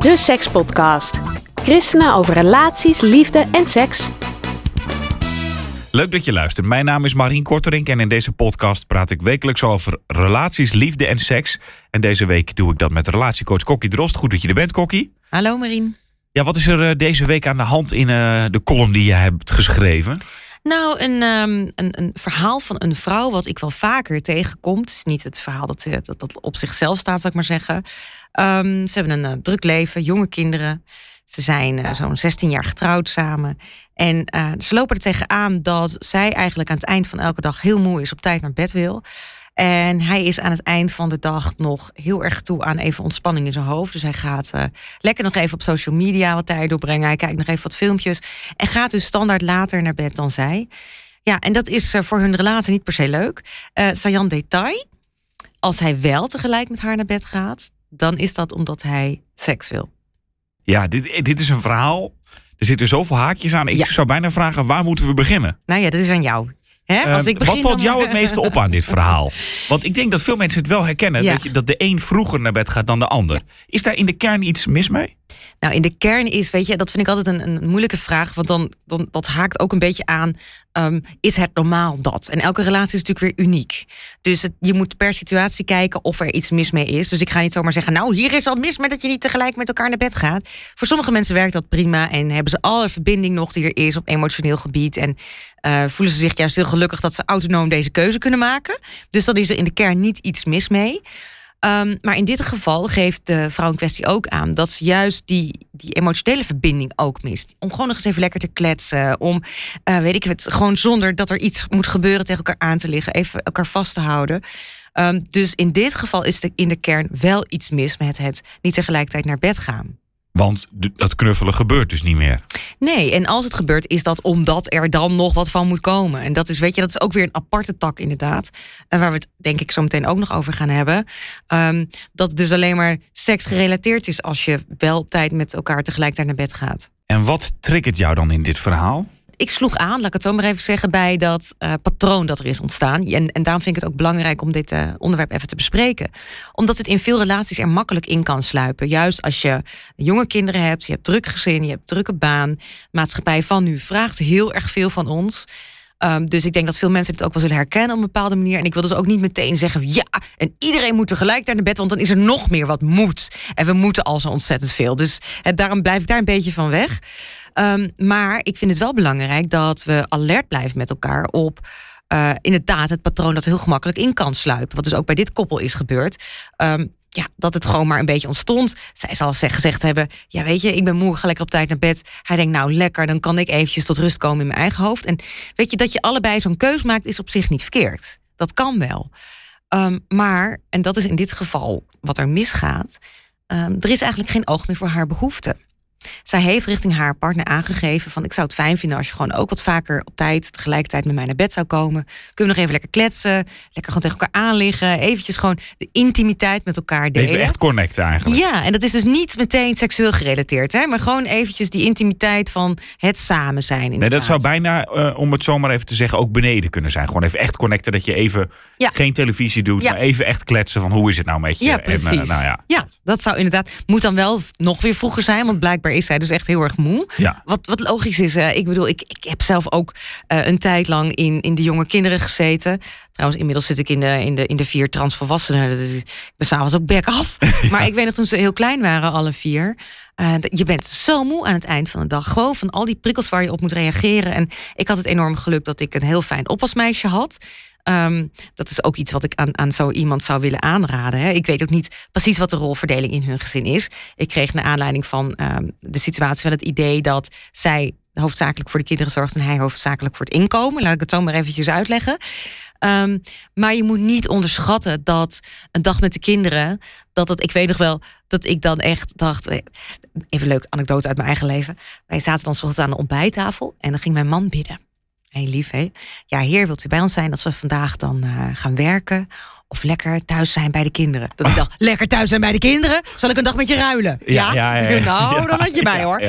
de Sekspodcast. Christenen over relaties, liefde en seks. Leuk dat je luistert. Mijn naam is Marien Korterink en in deze podcast praat ik wekelijks over relaties, liefde en seks. En deze week doe ik dat met relatiecoach Kokkie Drost. Goed dat je er bent, Kokkie. Hallo Marien. Ja, wat is er deze week aan de hand in de column die je hebt geschreven? Nou, een verhaal van een vrouw wat ik wel vaker tegenkom. Het is niet het verhaal dat op zichzelf staat, zou ik maar zeggen. Ze hebben een druk leven, jonge kinderen. Ze zijn zo'n 16 jaar getrouwd samen. En ze lopen er tegenaan dat zij eigenlijk aan het eind van elke dag heel moe is, op tijd naar bed wil. En hij is aan het eind van de dag nog heel erg toe aan even ontspanning in zijn hoofd. Dus hij gaat lekker nog even op social media wat tijd doorbrengen. Hij kijkt nog even wat filmpjes. En gaat dus standaard later naar bed dan zij. Ja, en dat is voor hun relatie niet per se leuk. Sajan detail. Als hij wel tegelijk met haar naar bed gaat, dan is dat omdat hij seks wil. Ja, dit is een verhaal. Er zitten zoveel haakjes aan. Ik zou bijna vragen, waar moeten we beginnen? Nou ja, dat is aan jou. Als ik begin, wat valt jou het meeste op aan dit verhaal? Want ik denk dat veel mensen het wel herkennen. Dat de een vroeger naar bed gaat dan de ander. Is daar in de kern iets mis mee? Nou, in de kern is, weet je, dat vind ik altijd een moeilijke vraag. Want dan dat haakt ook een beetje aan, is het normaal dat? En elke relatie is natuurlijk weer uniek. Dus je moet per situatie kijken of er iets mis mee is. Dus ik ga niet zomaar zeggen, nou, hier is al mis met dat je niet tegelijk met elkaar naar bed gaat. Voor sommige mensen werkt dat prima en hebben ze alle verbinding nog die er is op emotioneel gebied. En voelen ze zich juist heel gelukkig dat ze autonoom deze keuze kunnen maken. Dus dan is er in de kern niet iets mis mee. Maar in dit geval geeft de vrouw in kwestie ook aan dat ze juist die emotionele verbinding ook mist. Om gewoon nog eens even lekker te kletsen. Om, weet ik het, gewoon zonder dat er iets moet gebeuren tegen elkaar aan te liggen. Even elkaar vast te houden. Dus in dit geval is er in de kern wel iets mis met het niet tegelijkertijd naar bed gaan. Want dat knuffelen gebeurt dus niet meer. Nee, en als het gebeurt is dat omdat er dan nog wat van moet komen. En dat is, weet je, dat is ook weer een aparte tak inderdaad. Waar we het denk ik zo meteen ook nog over gaan hebben. Dat het dus alleen maar seks gerelateerd is als je wel op tijd met elkaar tegelijkertijd naar bed gaat. En wat triggert jou dan in dit verhaal? Ik sloeg aan, laat ik het zo maar even zeggen, bij dat patroon dat er is ontstaan. En daarom vind ik het ook belangrijk om dit onderwerp even te bespreken. Omdat het in veel relaties er makkelijk in kan sluipen. Juist als je jonge kinderen hebt, je hebt druk gezin, je hebt drukke baan. De maatschappij van nu vraagt heel erg veel van ons. Dus ik denk dat veel mensen dit ook wel zullen herkennen op een bepaalde manier. En ik wil dus ook niet meteen zeggen, ja, en iedereen moet tegelijkertijd naar bed, want dan is er nog meer wat moet. En we moeten al zo ontzettend veel. Dus daarom blijf ik daar een beetje van weg. Maar ik vind het wel belangrijk dat we alert blijven met elkaar op inderdaad het patroon dat heel gemakkelijk in kan sluipen. Wat dus ook bij dit koppel is gebeurd. Dat het gewoon maar een beetje ontstond. Zij zal gezegd hebben, ja weet je, ik ben moe, ga lekker op tijd naar bed. Hij denkt, nou lekker, dan kan ik eventjes tot rust komen in mijn eigen hoofd. En weet je, dat je allebei zo'n keus maakt is op zich niet verkeerd. Dat kan wel. Maar, en dat is in dit geval wat er misgaat, er is eigenlijk geen oog meer voor haar behoeften. Zij heeft richting haar partner aangegeven van, ik zou het fijn vinden als je gewoon ook wat vaker op tijd tegelijkertijd met mij naar bed zou komen. Kunnen we nog even lekker kletsen, lekker gewoon tegen elkaar aanliggen, eventjes gewoon de intimiteit met elkaar delen. Even echt connecten eigenlijk. Ja, en dat is dus niet meteen seksueel gerelateerd, hè, maar gewoon eventjes die intimiteit van het samen zijn. Inderdaad. Nee, dat zou bijna, om het zomaar even te zeggen, ook beneden kunnen zijn. Gewoon even echt connecten, dat je even geen televisie doet, maar even echt kletsen van hoe is het nou met je. Ja, precies. En, ja, dat zou inderdaad, moet dan wel nog weer vroeger zijn, want blijkbaar is zij dus echt heel erg moe. Ja. Wat logisch is, ik bedoel, ik heb zelf ook een tijd lang in de jonge kinderen gezeten. Trouwens, inmiddels zit ik in de 4 transvolwassenen. Dus ik ben s'avonds ook back af. Maar ik weet nog toen ze heel klein waren, alle 4. Je bent zo moe aan het eind van de dag. Gewoon van al die prikkels waar je op moet reageren. En ik had het enorm geluk dat ik een heel fijn oppasmeisje had. Dat is ook iets wat ik aan zo iemand zou willen aanraden. Hè. Ik weet ook niet precies wat de rolverdeling in hun gezin is. Ik kreeg naar aanleiding van de situatie wel het idee dat zij hoofdzakelijk voor de kinderen zorgt en hij hoofdzakelijk voor het inkomen. Laat ik het zo maar eventjes uitleggen. Maar je moet niet onderschatten dat een dag met de kinderen, ik weet nog wel dat ik dan echt dacht, even een leuke anekdote uit mijn eigen leven. Wij zaten dan 's ochtends aan de ontbijttafel en dan ging mijn man bidden. Heel lief, hè? Ja, Heer, wilt u bij ons zijn dat we vandaag dan gaan werken of lekker thuis zijn bij de kinderen? Dat ik dacht, lekker thuis zijn bij de kinderen? Zal ik een dag met je ruilen? Ja. Nou, dan had je mij, hoor. Ja.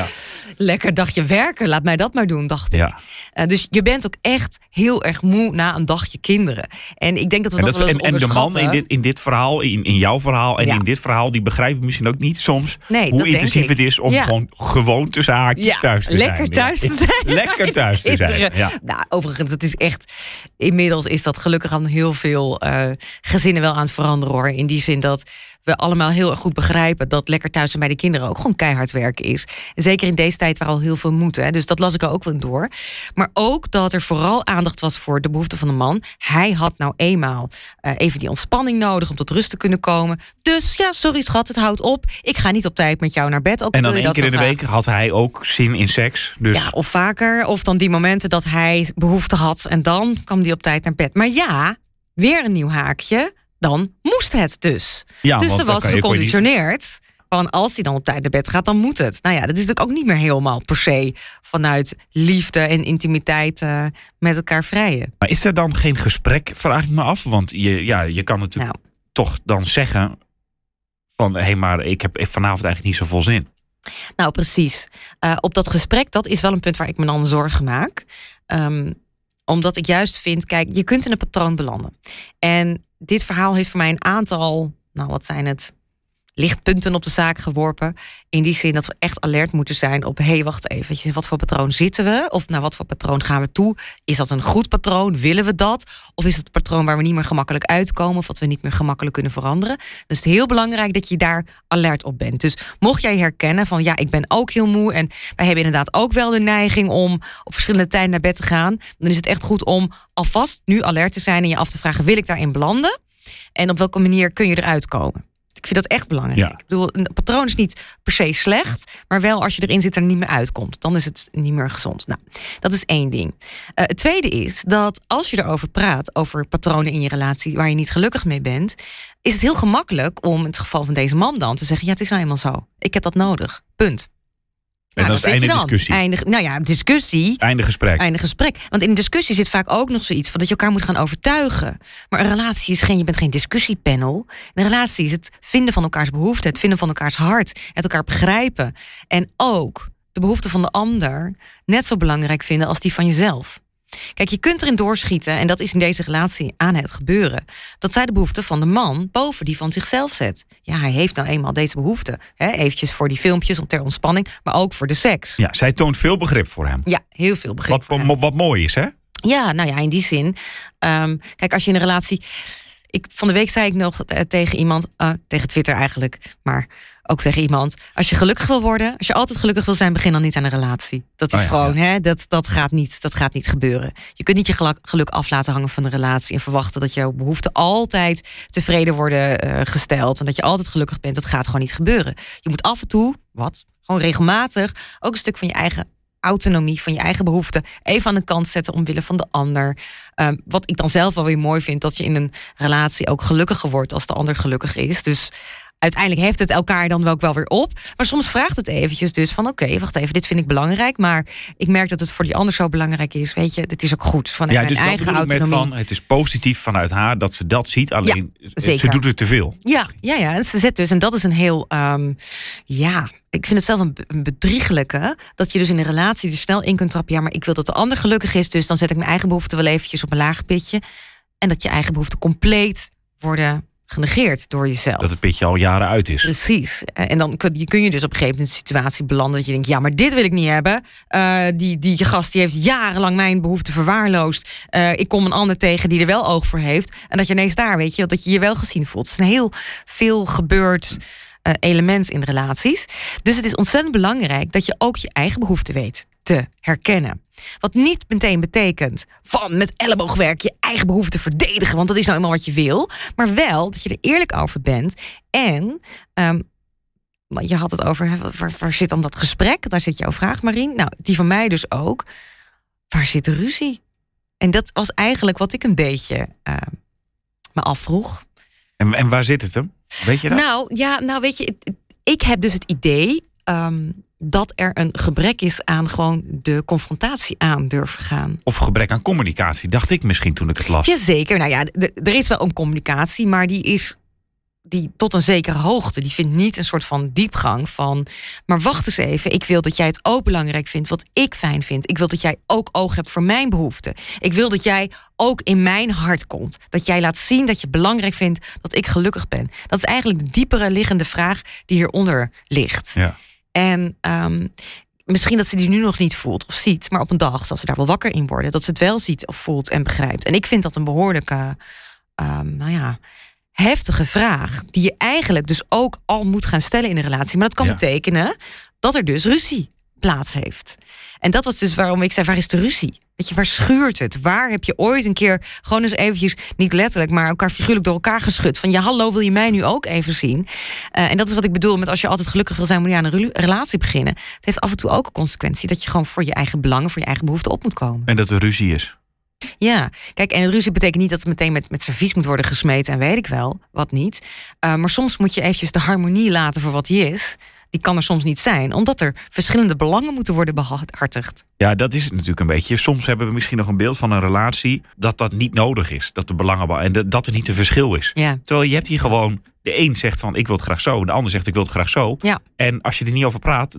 lekker dagje werken, laat mij dat maar doen, dacht ik. Ja. Dus je bent ook echt heel erg moe na een dagje kinderen. En ik denk dat we dat wel eens onderschatten. En de man in dit verhaal, in jouw verhaal en in dit verhaal, die begrijpen misschien ook niet soms hoe intensief het is om gewoon tussen haakjes thuis te lekker zijn. Thuis te zijn. Lekker thuis te zijn. Ja. Nou, overigens, het is echt. Inmiddels is dat gelukkig aan heel veel gezinnen wel aan het veranderen, hoor. In die zin dat we allemaal heel erg goed begrijpen dat lekker thuis zijn bij de kinderen ook gewoon keihard werken is. En zeker in deze tijd waar al heel veel moet. Hè. Dus dat las ik er ook wel door. Maar ook dat er vooral aandacht was voor de behoeften van de man. Hij had nou eenmaal even die ontspanning nodig om tot rust te kunnen komen. Dus ja, sorry schat, het houdt op. Ik ga niet op tijd met jou naar bed. Ook en dan 1 keer in de week had hij ook zin in seks. Dus... Ja, of vaker. Of dan die momenten dat hij behoefte had. En dan kwam hij op tijd naar bed. Maar ja, weer een nieuw haakje. Dan moest het dus. Ja, dus er was geconditioneerd van als hij dan op tijd naar bed gaat, dan moet het. Nou ja, dat is natuurlijk ook niet meer helemaal per se vanuit liefde en intimiteit met elkaar vrijen. Maar is er dan geen gesprek, vraag ik me af? Want je kan natuurlijk toch dan zeggen van hé, maar ik heb vanavond eigenlijk niet zoveel zin. Nou, precies. Op dat gesprek, dat is wel een punt waar ik me dan zorgen maak. Omdat ik juist vind, kijk, je kunt in een patroon belanden. En dit verhaal heeft voor mij een aantal, lichtpunten op de zaak geworpen. In die zin dat we echt alert moeten zijn op, wacht even, wat voor patroon zitten we? Of naar wat voor patroon gaan we toe? Is dat een goed patroon? Willen we dat? Of is het een patroon waar we niet meer gemakkelijk uitkomen? Of wat we niet meer gemakkelijk kunnen veranderen? Dus het is heel belangrijk dat je daar alert op bent. Dus mocht jij herkennen van, ik ben ook heel moe en wij hebben inderdaad ook wel de neiging om op verschillende tijden naar bed te gaan, dan is het echt goed om alvast nu alert te zijn en je af te vragen, wil ik daarin belanden? En op welke manier kun je eruit komen? Ik vind dat echt belangrijk. Ja. Ik bedoel, een patroon is niet per se slecht, maar wel als je erin zit er niet meer uitkomt. Dan is het niet meer gezond. Nou, dat is 1 ding. Het tweede is dat als je erover praat, over patronen in je relatie waar je niet gelukkig mee bent, is het heel gemakkelijk om in het geval van deze man dan te zeggen, het is nou eenmaal zo. Ik heb dat nodig. Punt. En dat is einde discussie. Discussie. Einde gesprek. Want in een discussie zit vaak ook nog zoiets van dat je elkaar moet gaan overtuigen. Maar een relatie is je bent geen discussiepanel. Een relatie is het vinden van elkaars behoeften, het vinden van elkaars hart, het elkaar begrijpen. En ook de behoeften van de ander net zo belangrijk vinden als die van jezelf. Kijk, je kunt erin doorschieten, en dat is in deze relatie aan het gebeuren, dat zij de behoeften van de man boven die van zichzelf zet. Ja, hij heeft nou eenmaal deze behoeften. Eventjes voor die filmpjes ter ontspanning, maar ook voor de seks. Ja, zij toont veel begrip voor hem. Ja, heel veel begrip voor hem. Wat mooi is, hè? Ja, in die zin. Kijk, als je in een relatie... Van de week zei ik nog tegen iemand, tegen Twitter eigenlijk, maar ook tegen iemand, als je gelukkig wil worden, als je altijd gelukkig wil zijn, begin dan niet aan een relatie. Dat is dat gaat niet gebeuren. Je kunt niet je geluk af laten hangen van een relatie en verwachten dat jouw behoeften altijd tevreden worden gesteld en dat je altijd gelukkig bent. Dat gaat gewoon niet gebeuren. Je moet af en toe, gewoon regelmatig, ook een stuk van je eigen autonomie, van je eigen behoeften even aan de kant zetten omwille van de ander. Wat ik dan zelf wel weer mooi vind, dat je in een relatie ook gelukkiger wordt als de ander gelukkig is. Dus uiteindelijk heeft het elkaar dan ook wel weer op. Maar soms vraagt het eventjes dus van oké, wacht even, dit vind ik belangrijk, maar ik merk dat het voor die ander zo belangrijk is. Weet je, dit is ook goed vanuit mijn eigen autonomie. Het is positief vanuit haar dat ze dat ziet, alleen ze doet het te veel. Ja, ze zet dus, en dat is een heel, ik vind het zelf een bedriegelijke, dat je dus in een relatie er snel in kunt trappen. Ja, maar ik wil dat de ander gelukkig is, dus dan zet ik mijn eigen behoeften wel eventjes op een laag pitje. En dat je eigen behoeften compleet worden genegeerd door jezelf. Dat het pitje al jaren uit is. Precies. En dan kun je dus op een gegeven moment in een situatie belanden dat je denkt, ja, maar dit wil ik niet hebben. Die gast die heeft jarenlang mijn behoeften verwaarloosd. Ik kom een ander tegen die er wel oog voor heeft. En dat je ineens daar, weet je, dat je je wel gezien voelt. Het is een heel veel gebeurd element in relaties. Dus het is ontzettend belangrijk dat je ook je eigen behoeften weet te herkennen. Wat niet meteen betekent van met elleboogwerk je eigen behoeften verdedigen, want dat is nou eenmaal wat je wil. Maar wel dat je er eerlijk over bent. En je had het over, waar zit dan dat gesprek? Daar zit jouw vraag, Marien. Nou, die van mij dus ook. Waar zit de ruzie? En dat was eigenlijk wat ik een beetje me afvroeg. En waar zit het hem? Weet je dat? Weet je, ik heb dus het idee dat er een gebrek is aan gewoon de confrontatie aan durven gaan. Of gebrek aan communicatie, dacht ik misschien toen ik het las. Jazeker, er is wel een communicatie, maar die is die tot een zekere hoogte. Die vindt niet een soort van diepgang van... maar wacht eens even, ik wil dat jij het ook belangrijk vindt... wat ik fijn vind. Ik wil dat jij ook oog hebt voor mijn behoeften. Ik wil dat jij ook in mijn hart komt. Dat jij laat zien dat je belangrijk vindt dat ik gelukkig ben. Dat is eigenlijk de diepere liggende vraag die hieronder ligt. Ja. En misschien dat ze die nu nog niet voelt of ziet... maar op een dag zal ze daar wel wakker in worden... dat ze het wel ziet of voelt en begrijpt. En ik vind dat een behoorlijke... heftige vraag, die je eigenlijk dus ook al moet gaan stellen in een relatie. Maar dat kan betekenen dat er dus ruzie plaats heeft. En dat was dus waarom ik zei, waar is de ruzie? Weet je, waar schuurt het? Waar heb je ooit een keer gewoon eens eventjes, niet letterlijk, maar elkaar figuurlijk door elkaar geschud? Van ja, hallo, wil je mij nu ook even zien? En dat is wat ik bedoel met als je altijd gelukkig wil zijn, moet je aan een relatie beginnen. Het heeft af en toe ook een consequentie dat je gewoon voor je eigen belangen, voor je eigen behoeften op moet komen. En dat er ruzie is. Ja, kijk, en ruzie betekent niet dat het meteen met servies moet worden gesmeten en weet ik wel, wat niet. Maar soms moet je eventjes de harmonie laten voor wat die is. Die kan er soms niet zijn, omdat er verschillende belangen moeten worden behartigd. Ja, dat is het natuurlijk een beetje. Soms hebben we misschien nog een beeld van een relatie dat niet nodig is. Dat de belangen en dat er niet een verschil is. Ja. Terwijl je hebt hier gewoon, de een zegt van ik wil het graag zo, de ander zegt ik wil het graag zo. Ja. En als je er niet over praat,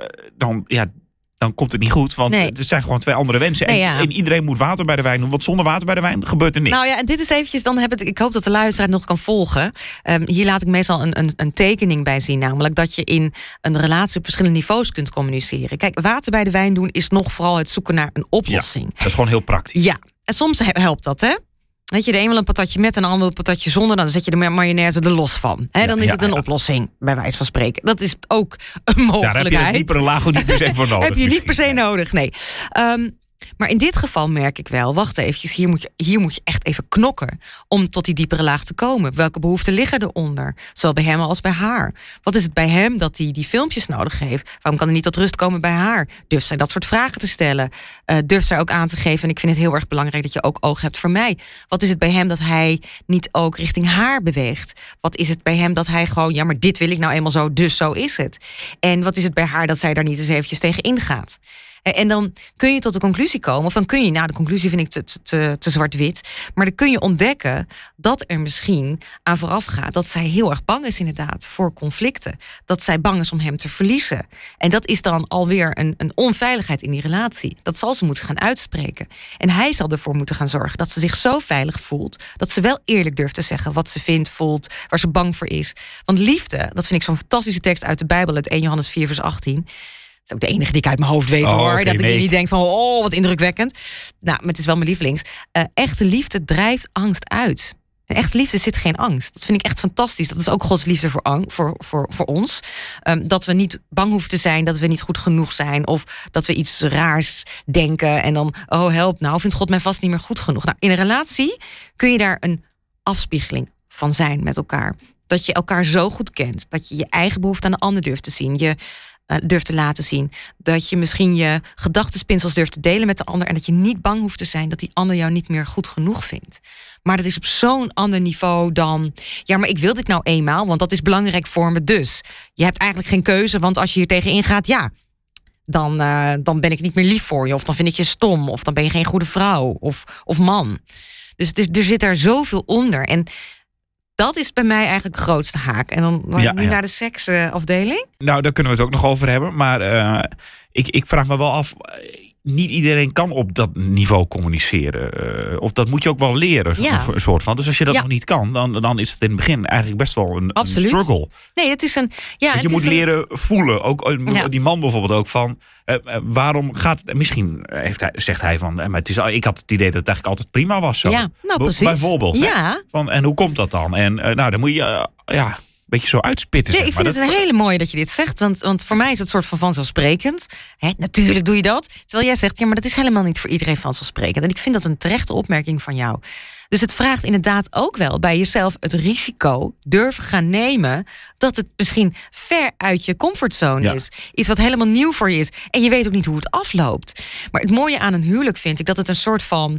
dan komt het niet goed. Want nee. Het zijn gewoon twee andere wensen. Nee, en iedereen moet water bij de wijn doen. Want zonder water bij de wijn gebeurt er niks. Nou ja, en dit is eventjes, ik hoop dat de luisteraar het nog kan volgen. Hier laat ik meestal een tekening bij zien. Namelijk dat je in een relatie op verschillende niveaus kunt communiceren. Kijk, water bij de wijn doen is nog vooral het zoeken naar een oplossing. Ja, dat is gewoon heel praktisch. Ja, en soms helpt dat, hè? Weet je, de een wil een patatje met en de ander een patatje zonder. Dan zet je de mayonaise er los van. Dan is het een oplossing, bij wijze van spreken. Dat is ook een mogelijkheid. Daar heb je een diepere laag niet per se voor nodig. Heb je niet per se nodig, nee. Maar in dit geval merk ik wel, wacht eventjes, hier moet je echt even knokken om tot die diepere laag te komen. Welke behoeften liggen eronder? Zowel bij hem als bij haar. Wat is het bij hem dat hij die filmpjes nodig heeft? Waarom kan hij niet tot rust komen bij haar? Durft zij dat soort vragen te stellen? Durft zij ook aan te geven, en ik vind het heel erg belangrijk dat je ook oog hebt voor mij. Wat is het bij hem dat hij niet ook richting haar beweegt? Wat is het bij hem dat hij gewoon, ja, maar dit wil ik nou eenmaal zo, dus zo is het. En wat is het bij haar dat zij daar niet eens eventjes tegen ingaat? En dan kun je tot de conclusie komen, of dan kun je, nou, de conclusie vind ik te zwart-wit, maar dan kun je ontdekken dat er misschien aan vooraf gaat dat zij heel erg bang is inderdaad voor conflicten. Dat zij bang is om hem te verliezen. En dat is dan alweer een onveiligheid in die relatie. Dat zal ze moeten gaan uitspreken. En hij zal ervoor moeten gaan zorgen dat ze zich zo veilig voelt, dat ze wel eerlijk durft te zeggen wat ze vindt, voelt, waar ze bang voor is. Want liefde, dat vind ik zo'n fantastische tekst uit de Bijbel, uit 1 Johannes 4 vers 18... Dat is ook de enige die ik uit mijn hoofd weet, hoor. Okay, dat ik niet denk van, oh, wat indrukwekkend. Nou, maar het is wel mijn lievelings. Echte liefde drijft angst uit. En echte liefde zit geen angst. Dat vind ik echt fantastisch. Dat is ook Gods liefde voor ons. Dat we niet bang hoeven te zijn, dat we niet goed genoeg zijn, of dat we iets raars denken en dan, oh help, nou vindt God mij vast niet meer goed genoeg. Nou, in een relatie kun je daar een afspiegeling van zijn met elkaar. Dat je elkaar zo goed kent, dat je je eigen behoefte aan de ander durft te zien. Je durft te laten zien. Dat je misschien je gedachtenspinsels durft te delen met de ander. En dat je niet bang hoeft te zijn dat die ander jou niet meer goed genoeg vindt. Maar dat is op zo'n ander niveau dan, ja, maar ik wil dit nou eenmaal, want dat is belangrijk voor me dus. Je hebt eigenlijk geen keuze, want als je hier tegen ingaat, ja, dan ben ik niet meer lief voor je. Of dan vind ik je stom. Of dan ben je geen goede vrouw of man. Dus er zit daar zoveel onder. En dat is bij mij eigenlijk de grootste haak. En dan nu naar de seksafdeling. Nou, daar kunnen we het ook nog over hebben. Maar ik vraag me wel af, niet iedereen kan op dat niveau communiceren. Of dat moet je ook wel leren, een soort van. Dus als je dat nog niet kan, dan is het in het begin eigenlijk best wel een struggle. Nee, het is een... Ja, want je moet leren voelen. Ook die man bijvoorbeeld ook van, waarom gaat het... Misschien zegt hij van, maar ik had het idee dat het eigenlijk altijd prima was zo. Ja, nou precies. Bijvoorbeeld. Ja. Van, en hoe komt dat dan? En dan moet je... een beetje zo uitspitten. Ja, ik vind het een hele mooie dat je dit zegt. Want voor mij is het soort van vanzelfsprekend. Natuurlijk doe je dat. Terwijl jij zegt, ja, maar dat is helemaal niet voor iedereen vanzelfsprekend. En ik vind dat een terechte opmerking van jou. Dus het vraagt inderdaad ook wel bij jezelf het risico durven gaan nemen dat het misschien ver uit je comfortzone is. Iets wat helemaal nieuw voor je is. En je weet ook niet hoe het afloopt. Maar het mooie aan een huwelijk vind ik dat het een soort van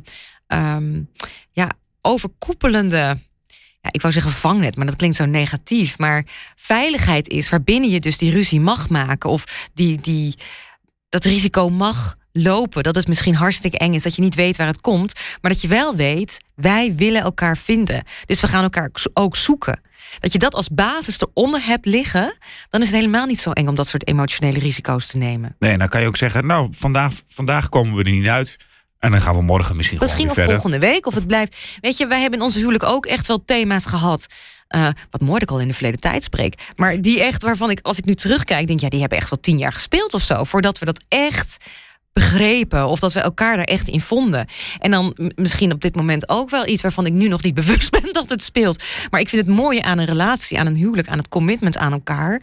overkoepelende... Ja, ik wou zeggen vangnet, maar dat klinkt zo negatief. Maar veiligheid is waarbinnen je dus die ruzie mag maken. Of dat risico mag lopen. Dat het misschien hartstikke eng is, dat je niet weet waar het komt. Maar dat je wel weet, wij willen elkaar vinden. Dus we gaan elkaar ook zoeken. Dat je dat als basis eronder hebt liggen, dan is het helemaal niet zo eng om dat soort emotionele risico's te nemen. Nee, dan kan je ook zeggen, nou, vandaag komen we er niet uit. En dan gaan we morgen misschien gewoon weer verder. Volgende week, of het blijft. Weet je, wij hebben in onze huwelijk ook echt wel thema's gehad. Wat mooi dat ik al in de verleden tijd spreek. Maar die echt, waarvan ik, als ik nu terugkijk, denk, ja, die hebben echt wel 10 jaar gespeeld of zo. Voordat we dat echt begrepen. Of dat we elkaar daar echt in vonden. En dan misschien op dit moment ook wel iets waarvan ik nu nog niet bewust ben dat het speelt. Maar ik vind het mooie aan een relatie, aan een huwelijk, aan het commitment aan elkaar.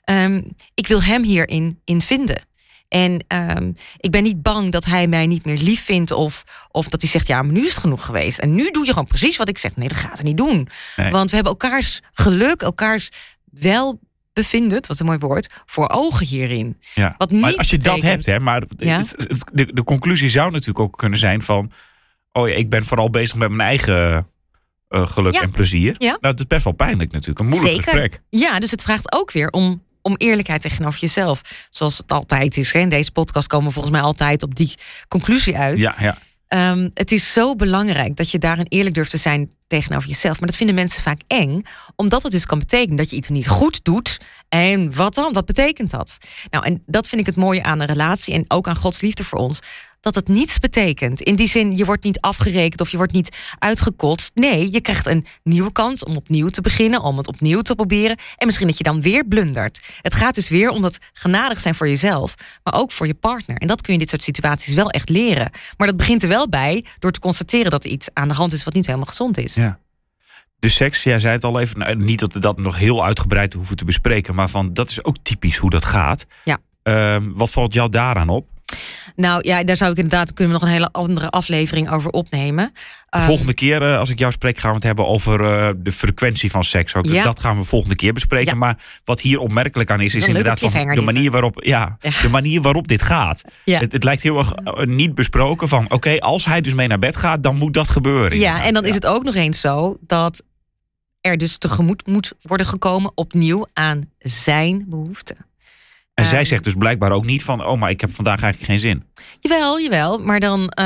Ik wil hem hierin vinden. En ik ben niet bang dat hij mij niet meer lief vindt. Of dat hij zegt, ja, maar nu is het genoeg geweest. En nu doe je gewoon precies wat ik zeg. Nee, dat gaat hij niet doen. Nee. Want we hebben elkaars geluk, elkaars welbevinden, wat een mooi woord, voor ogen hierin. Ja. Wat niet maar als je betekent, dat hebt, hè, maar ja? de conclusie zou natuurlijk ook kunnen zijn van, oh ja, ik ben vooral bezig met mijn eigen geluk en plezier. Ja? Nou, dat is best wel pijnlijk natuurlijk. Een moeilijk gesprek. Ja, dus het vraagt ook weer om eerlijkheid tegenover jezelf. Zoals het altijd is. Hè? In deze podcast komen we volgens mij altijd op die conclusie uit. Ja. Het is zo belangrijk dat je daarin eerlijk durft te zijn tegenover jezelf. Maar dat vinden mensen vaak eng. Omdat het dus kan betekenen dat je iets niet goed doet. En wat dan? Wat betekent dat? Nou, en dat vind ik het mooie aan een relatie. En ook aan Gods liefde voor ons. Dat het niets betekent. In die zin, je wordt niet afgerekend of je wordt niet uitgekotst. Nee, je krijgt een nieuwe kans om opnieuw te beginnen, om het opnieuw te proberen. En misschien dat je dan weer blundert. Het gaat dus weer om dat genadig zijn voor jezelf, maar ook voor je partner. En dat kun je in dit soort situaties wel echt leren. Maar dat begint er wel bij door te constateren dat er iets aan de hand is wat niet helemaal gezond is. Ja. De seks, jij zei het al even, nou, niet dat we dat nog heel uitgebreid hoeven te bespreken, maar van dat is ook typisch hoe dat gaat. Ja. Wat valt jou daaraan op? Nou ja, daar kunnen we nog een hele andere aflevering over opnemen. De volgende keer, als ik jou spreek, gaan we het hebben over de frequentie van seks. Ook. Ja. Dat gaan we volgende keer bespreken. Ja. Maar wat hier opmerkelijk aan is inderdaad van de manier waarop, de manier waarop dit gaat. Ja. Het lijkt heel erg niet besproken van, oké, als hij dus mee naar bed gaat, dan moet dat gebeuren. Ja, en dan is het ook nog eens zo dat er dus tegemoet moet worden gekomen opnieuw aan zijn behoeften. En zij zegt dus blijkbaar ook niet van, oh, maar ik heb vandaag eigenlijk geen zin. Jawel. Maar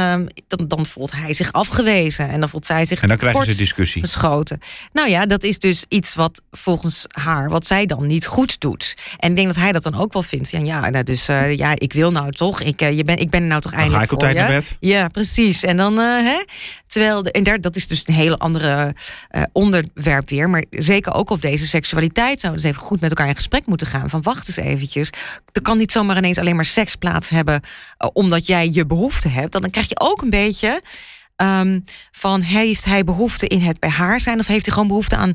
dan voelt hij zich afgewezen. En dan voelt zij zich en dan krijgen ze discussie. Geschoten. Nou ja, dat is dus iets wat volgens haar, wat zij dan niet goed doet. En ik denk dat hij dat dan ook wel vindt. Ik wil nou toch. Ik ben er nou toch eindelijk voor. Dan ga ik op tijd naar bed. Ja, precies. En dan, terwijl, dat is dus een hele andere onderwerp weer. Maar zeker ook op deze seksualiteit zouden ze even goed met elkaar in gesprek moeten gaan. Van wacht eens eventjes. Er kan niet zomaar ineens alleen maar seks plaats hebben omdat jij je behoefte hebt. Dan krijg je ook een beetje van, heeft hij behoefte in het bij haar zijn of heeft hij gewoon behoefte aan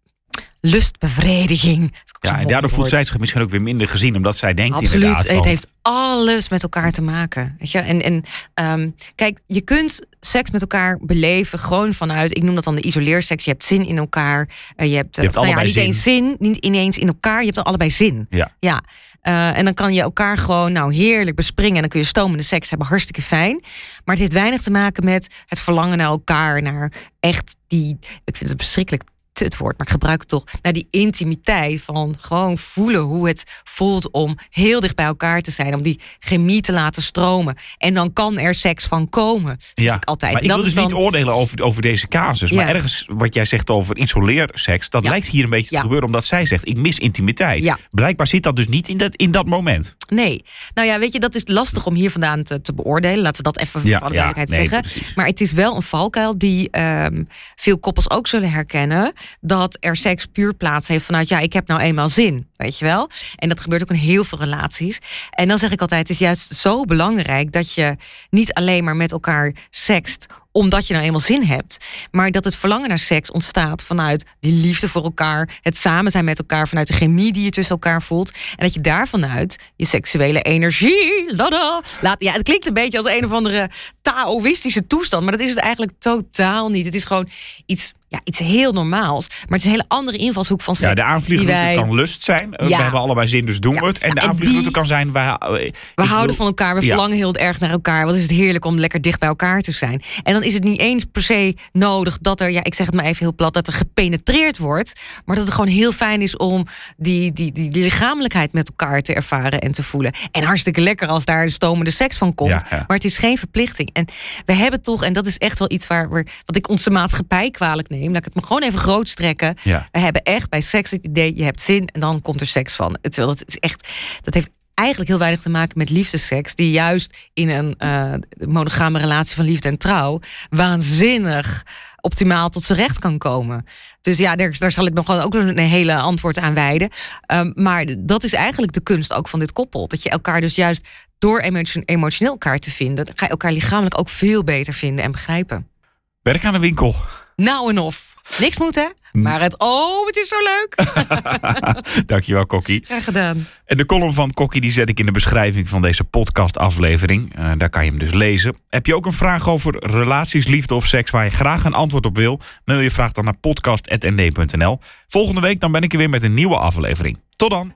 lustbevrediging? Ja, en daardoor voelt zij zich misschien ook weer minder gezien, omdat zij denkt absoluut, inderdaad van, het heeft alles met elkaar te maken. Weet je? Kijk, je kunt seks met elkaar beleven gewoon vanuit, ik noem dat dan de isoleerseks. Je hebt zin in elkaar. Je hebt allebei niet zin. eens zin, niet ineens in elkaar. Je hebt dan allebei zin. Ja. En dan kan je elkaar gewoon heerlijk bespringen. En dan kun je stomende seks hebben, hartstikke fijn. Maar het heeft weinig te maken met het verlangen naar elkaar. Naar echt die, ik vind het verschrikkelijk het woord, maar ik gebruik het toch, naar die intimiteit van gewoon voelen hoe het voelt om heel dicht bij elkaar te zijn, om die chemie te laten stromen. En dan kan er seks van komen, zeg ik altijd. Maar ik wil dus niet oordelen over deze casus, maar ergens wat jij zegt over isoleerseks, dat lijkt hier een beetje te gebeuren, omdat zij zegt, ik mis intimiteit. Ja. Blijkbaar zit dat dus niet in dat moment. Nee. Nou ja, weet je, dat is lastig om hier vandaan te beoordelen. Laten we dat even voor alle duidelijkheid zeggen. Precies. Maar het is wel een valkuil die veel koppels ook zullen herkennen, dat er seks puur plaats heeft vanuit, ik heb nou eenmaal zin, weet je wel. En dat gebeurt ook in heel veel relaties. En dan zeg ik altijd, het is juist zo belangrijk dat je niet alleen maar met elkaar sekst omdat je nou eenmaal zin hebt, maar dat het verlangen naar seks ontstaat vanuit die liefde voor elkaar, het samen zijn met elkaar, vanuit de chemie die je tussen elkaar voelt, en dat je daarvanuit je seksuele energie het klinkt een beetje als een of andere Taoïstische toestand, maar dat is het eigenlijk totaal niet. Het is gewoon iets iets heel normaals. Maar het is een hele andere invalshoek van seks. Ja, de aanvliegroute kan lust zijn. We hebben allebei zin, dus doen we het. En de aanvliegroute kan zijn... We houden van elkaar, we verlangen heel erg naar elkaar. Wat is het heerlijk om lekker dicht bij elkaar te zijn. En dan is het niet eens per se nodig dat er... ik zeg het maar even heel plat, dat er gepenetreerd wordt. Maar dat het gewoon heel fijn is om die lichamelijkheid met elkaar te ervaren en te voelen. En hartstikke lekker als daar stomende seks van komt. Ja. Maar het is geen verplichting. En we hebben toch, en dat is echt wel iets wat ik onze maatschappij kwalijk neem. Laat ik het maar gewoon even groot strekken. Ja. We hebben echt bij seks het idee, je hebt zin en dan komt er seks van. Dat heeft eigenlijk heel weinig te maken met liefdesseks, die juist in een monogame relatie van liefde en trouw waanzinnig optimaal tot zijn recht kan komen. Dus ja, daar zal ik nog ook een hele antwoord aan wijden. Maar dat is eigenlijk de kunst ook van dit koppel. Dat je elkaar dus juist door emotioneel elkaar te vinden, ga je elkaar lichamelijk ook veel beter vinden en begrijpen. Werk aan de winkel. Nou en of. Niks moet, hè? Maar het is zo leuk. Dankjewel, Kokkie. Graag gedaan. En de column van Kokkie die zet ik in de beschrijving van deze podcastaflevering. Daar kan je hem dus lezen. Heb je ook een vraag over relaties, liefde of seks waar je graag een antwoord op wil? Mail je vraag dan naar podcast@nd.nl. Volgende week dan ben ik er weer met een nieuwe aflevering. Tot dan.